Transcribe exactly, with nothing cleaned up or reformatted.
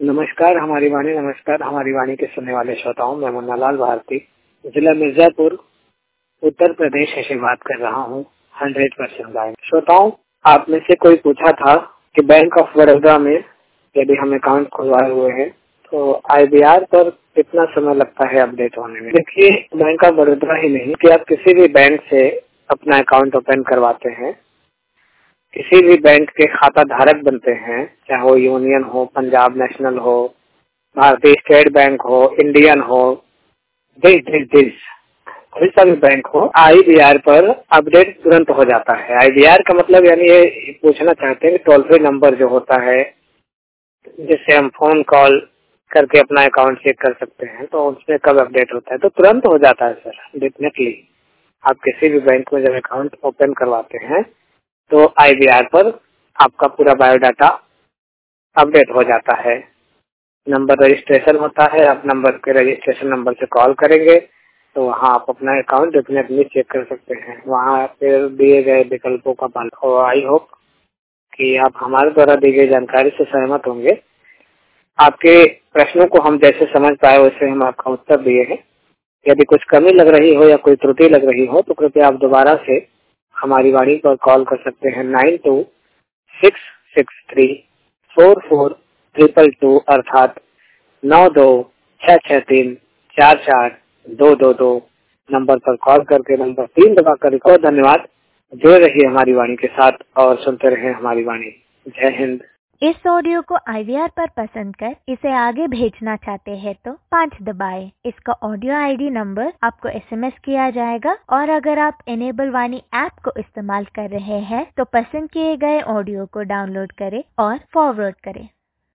नमस्कार हमारी वाणी नमस्कार हमारी वाणी के सुनने वाले श्रोताओं, मैं मुन्ना लाल भारती जिला मिर्जापुर उत्तर प्रदेश से बात कर रहा हूँ। हंड्रेड परसेंट बैंक श्रोताओं, आप में से कोई पूछा था कि बैंक ऑफ बड़ौदा में यदि हम अकाउंट खुलवाए हुए हैं तो आईवीआर पर कितना समय लगता है अपडेट होने में। देखिए, बैंक ऑफ बड़ौदा ही नहीं कि आप किसी भी बैंक से अपना अकाउंट ओपन करवाते हैं, किसी भी बैंक के खाता धारक बनते हैं, चाहे वो यूनियन हो, पंजाब नेशनल हो, भारतीय स्टेट बैंक हो, इंडियन हो, देश देश देश कोई सा भी बैंक हो, आईवीआर पर अपडेट तुरंत हो जाता है। आईवीआर का मतलब यानी ये पूछना चाहते हैं कि टोल फ्री नंबर जो होता है जिससे हम फोन कॉल करके अपना अकाउंट चेक कर सकते हैं, तो उसमें कब अपडेट होता है, तो तुरंत हो जाता है सर। डेफिनेटली आप किसी भी बैंक में जब अकाउंट ओपन करवाते हैं तो आईवीआर पर आपका पूरा बायोडाटा अपडेट हो जाता है। नंबर रजिस्ट्रेशन होता है, आप नंबर के रजिस्ट्रेशन नंबर से कॉल करेंगे तो वहाँ आप अपना अकाउंट डेफिनेटली चेक कर सकते हैं। वहाँ पे दिए गए विकल्पों का पालन हो। आई होप कि आप हमारे द्वारा दी गई जानकारी से सहमत होंगे। आपके प्रश्नों को हम जैसे समझ पाए वैसे हम आपका उत्तर दिए हैं। यदि कुछ कमी लग रही हो या कोई त्रुटि लग रही हो तो कृपया आप दोबारा से हमारी वाणी पर कॉल कर सकते हैं nine two six six three four four triple two अर्थात नौ दो छह छह तीन चार चार दो दो दो नंबर पर कॉल करके नंबर तीन दबाकर रिकॉर्ड। धन्यवाद। जुड़े रहिए हमारी वाणी के साथ और सुनते रहिए हमारी वाणी। जय हिंद। इस ऑडियो को आईवीआर पर पसंद कर इसे आगे भेजना चाहते हैं तो पाँच दबाएं। इसका ऑडियो आईडी नंबर आपको एसएमएस किया जाएगा और अगर आप एनेबल वाणी ऐप को इस्तेमाल कर रहे हैं तो पसंद किए गए ऑडियो को डाउनलोड करें और फॉरवर्ड करें।